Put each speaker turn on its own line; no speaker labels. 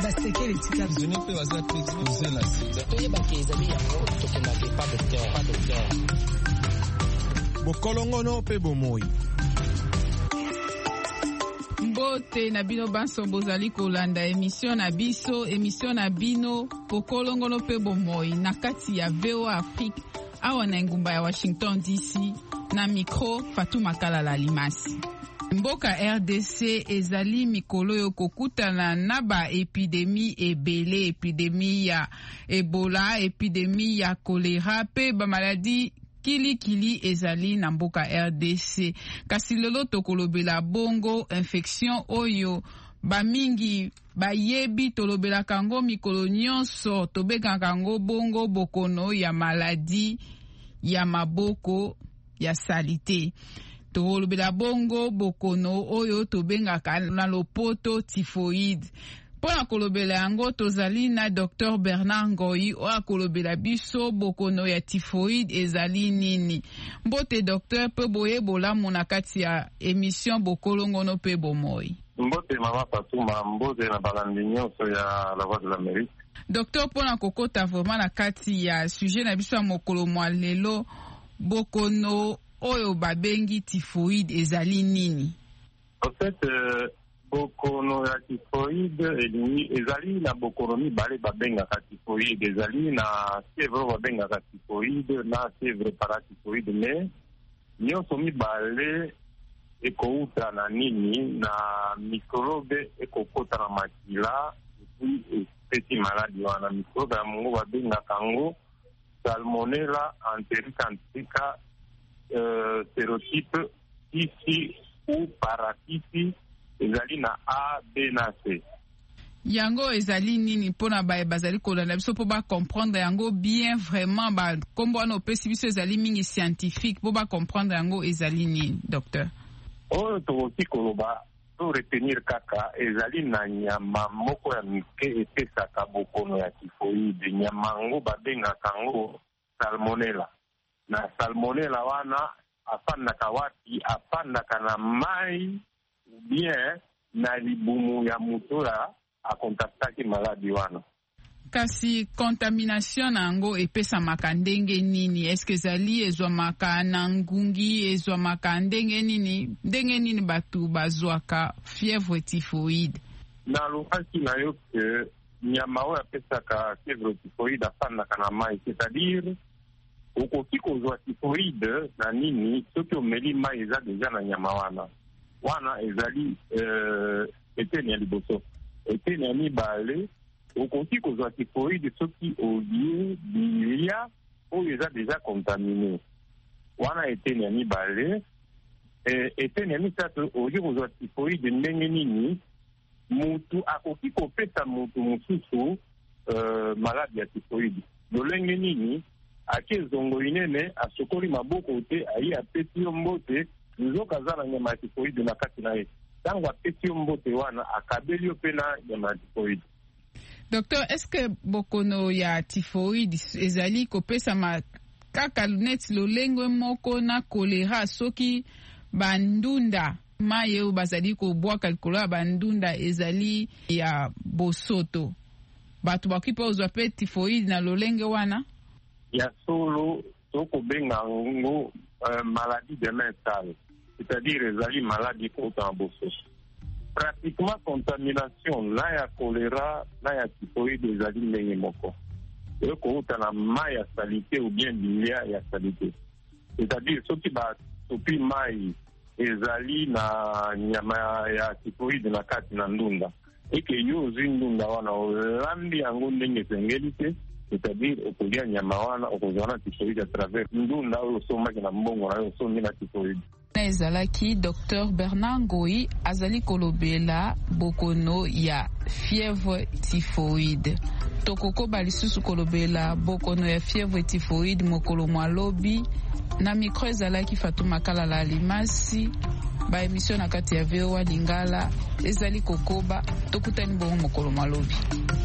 basekele tika
zone pe baza prédisposé na sida
toyeba ke ezali yango tokendake pas docteur
bokolongono pe bomoi.
Mbote na bino banso bozali kolanda émission na bino bokolongono pe bomoi na kati ya VOA Afrique awa na ngumba ya Washington DC na micro Fatuma Kalala Limasi. Mboka RDC ezali mikolo yo kokutana na ba epidemie ebele, epidemie ya Ebola, epidemie ya choléra pe ba maladie kili ezali na mboka RDC. Kasi lelo tokolobela bongo infection oyo bamingi bayebi tolobela kango mikolo nyonso tobeka kango bongo bokono ya maladi ya maboko ya salite. Tolobela bongo bokono oyo tobengaka na lopoto typhoïde. Pona kolobela yango tozali na Dr Bernard Ngoyi oyo akolobela biso bokono ya typhoïde ezali nini. Mbote docteur pe boyebola mona kati ya émission bokolongono pe bomoi.
Mbote mama Fatuma, mbote na balandi nyonso ya la Voix de l'Amérique.
Docteur pona kokota vraiment na kati ya sujet na biso ya mokolo mwa lelo bokono oyo babengi typhoïde ezali nini.
En fait, bokono ya typhoïde ezali na bokono mibale babengaka typhoïde, ezali na fièvre babengaka typhoïde na fièvre paratyphoïde, mais nyonso mibale ekouta na nini na microbe ekokota na makila epi epesi maladi wana. Microbe ya mongo babengaka yango Salmonella enterica sérotype ici ou paratype ezali na A, B na C.
Yango ezali nini pona bazali kolanda biso po ba comprendre yango bien vraiment ba kombo wana opesi biso ezali mingi scientifique po ba comprendre yango ezali nini docteur.
Oyo tokoki koloba to retenir kaka ezali na nyama moko ya mike epesaka bokono ya typhoïde. Nyama yango babengaka yango salmonella. Na salmonella wana afandaka wapi? Afandaka na mai bien na libumu ya mutu ya akontaktaki maladi wana.
Kasi contamination nango epesamaka ndenge nini? Eske ezali ezwamaka na ngungi, ezwamaka ndenge nini batu bazwaka fièvre typhoïde?
Na lukaki na yo ke nyama oyo apesaka fièvre typhoïde afandaka na mai, c'est-à-dire okoki kozwa typhoïde na nini soki omeli mai eza deja na nyama wana ezali eteni ya liboso. Eteni ya mibale okoki kozwa typhoïde soki olie bilia oyo eza deja contaminé wana eteni ya mibale. Eteni ya misato okoki kozwa typhoïde ndenge nini mutu akoki kopesa mutu mosusu maladi ya typhoïde lolenge nini ake zongo inene asokoli maboko te ayi apesi yo mbote nzoka aza na nyama ya typhoïde na kati na ye. Ntango apesi yo mbote wana akabeli yo mpe na nyama ya typhoïde.
Docteur, est-ce que bokono ya typhoïde ezali kopesama kaka neti lolenge moko na choléra soki bandunda mai oyo bazali kobwaka likolo ya bandunda ezali ya bosoto bato bakoki mpe ozwa mpe typhoïde na lolenge wana?
Ya solo tokobenga yango maladie de main sale, c'est-à-dire ezali maladie kota na bosoto. Pratiquement contamination na ya choléra na ya typhoïde ezali ndenge moko. Ekouta na mai ya salite ou bien bilia ya salite. C'est-à-dire soki batopi mai ezali na nyama ya typhoïde na kati na ndunda. Eke yo ozwi ndunda wana olambi yango ndenge esengeli te, c'est-à-dire okolia nyama wana okozwa na typhoïde à travers ndunda oyo osomaki na mbongo na yo osombi na typhoïde.
Ezalaki Dr Bernard Ngoyi azali kolobela bokono ya fièvre typhoïde. Tokokoba lisusu kolobela bokono ya fièvre typhoïde mokolo mwalobi na micro ezalaki Fatuma Kalala Limasi ba émission na kati ya VOA Lingala ezali kokoba tokutani bongo mokolo mwalobi.